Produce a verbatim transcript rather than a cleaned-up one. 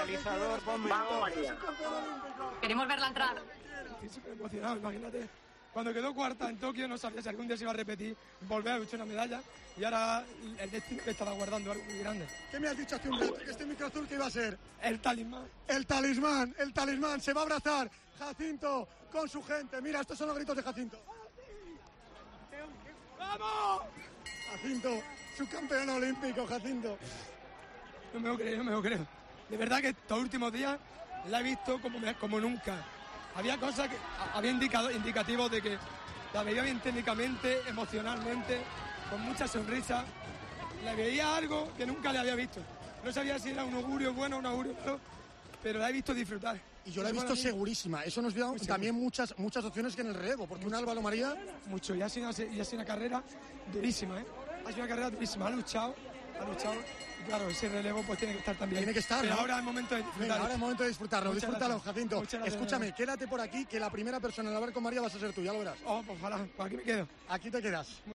realizador, ponme. Vamos, María. Queremos verla entrar. Estoy súper emocionado, imagínate. Cuando quedó cuarta en Tokio no sabía si algún día se iba a repetir, volver a luchar una medalla y ahora el destino le estaba guardando algo muy grande. ¿Qué me has dicho hace un rato? Que este micro azul que iba a ser el talismán. El talismán, el talismán, se va a abrazar Jacinto con su gente. Mira, estos son los gritos de Jacinto. ¡Vamos! Jacinto, subcampeón olímpico, Jacinto. No me lo creo, no me lo creo. De verdad que estos últimos días la he visto como, como nunca. Había cosas que había indicado, indicativos de que la veía bien técnicamente, emocionalmente, con mucha sonrisa. Le veía algo que nunca le había visto. No sabía si era un augurio bueno o un augurio malo, pero la he visto disfrutar. Y yo la he visto segurísima. Eso nos dio también muchas muchas opciones que en el relevo, porque un Álvaro María... Mucho, y ha sido, y ha sido una carrera durísima, ¿eh? Ha sido una carrera durísima, ha luchado, ha luchado. Y claro, ese relevo pues tiene que estar también. Tiene que estar, pero ¿no? ahora es el momento de disfrutar. Venga, ahora es el momento de disfrutarlo. Muchas Disfrútalo, gracias. Jacinto. Muchas gracias. Escúchame, quédate por aquí, que la primera persona en hablar con María vas a ser tú, ya lo verás. Oh, pues ojalá, pues aquí me quedo. Aquí te quedas.